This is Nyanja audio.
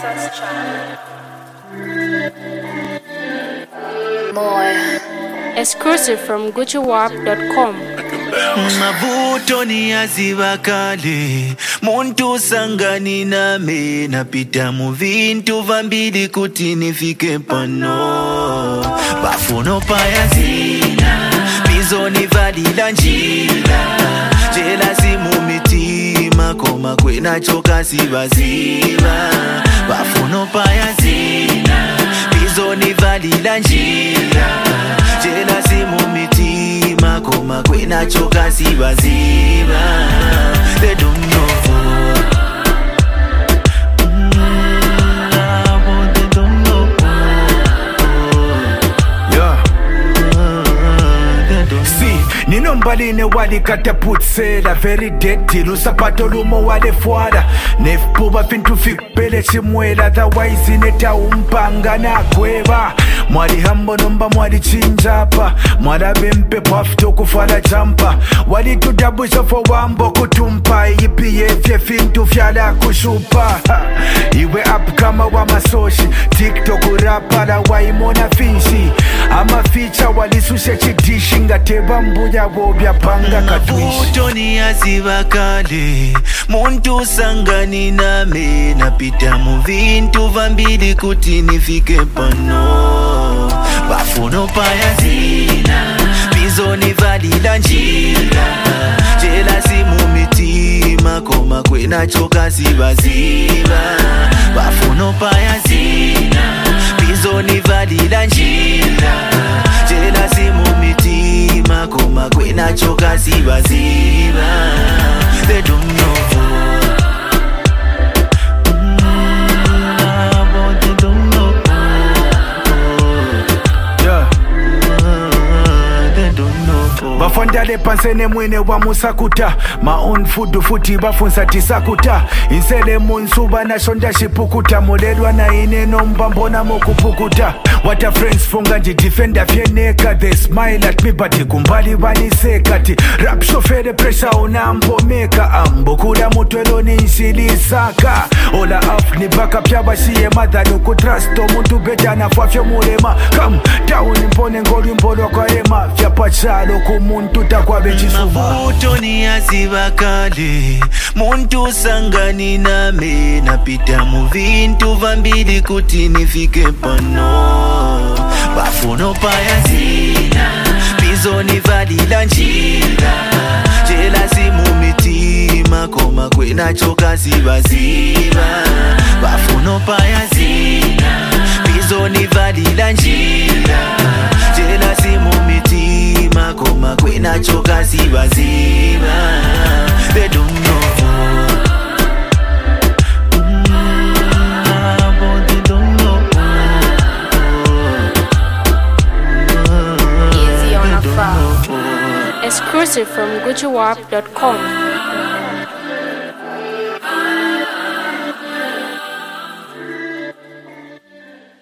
Exclusive from GucciWarp.com. Mavuto ni aziva kale muntu sangani name napita mu vintu vambili kuti nifike pano bafuno paya zina bizoni valila njila jelasi mu mitima koma kwena choka sivaziva bafuno paya zina bizoni valila njila jelasi mu mitima koma kwena choka sivaziva. They don't know. They don't know. Yeah. See, nino mbaline wali kataputsela very dirty lusapato lumo wale fuada nefuba fintu fikpele chimwela otherwise neta umpanga na kweba mwali hambo nomba mwali chinjapa mwala bempe pafto kufala jampa wali tudabusha fo wambo kutumpa ipi yefye fintu fyala kushupa iwe up kama wa masoshi TikTok rapala waimona finshi ama feature wali sushe chidishi ngateba mbuya wobya panga katwishi mavuto ni aziva kale muntu sangani name napita mu vintu vambili kuti nifike pano bafuno paya zina bizoni valila njila jelasi mu mitima koma kwena choka sivaziva bafuno paya zina bizoni valila njila jelasi mu mitima koma kwena choka sivaziva. They don't know. Bafondale pansene mwene wa musakuta my own food futi bafunsa tisakuta insele munsuba na shonda shipukuta molelwa na ineno mbambona mokupukuta what a friends funga nji defender fyeneka they smile at me but kumbali baniseka ti rap shofere pressure unampomeka ambukula mutwelo ni nshilisaka ola af ni baka pya bashiye madhalo kutrust omuntu beta na fafyo mulema come down mpone ngoli mbolo kwa ema fya pachalo kumuntu takwabe chisuva mavuto ni aziva kale muntu sangani name napita mu vintu vambili kuti nifike pano bafuno paya zina bizoni valila njila jelasi mu mitima koma kwena choka sivaziva bafuno paya zina bizoni valila njila jelasi mu mitima koma kwena choka sivaziva. They don't know. They don't know. Easy on a phone. Exclusive from GucciWarp.com.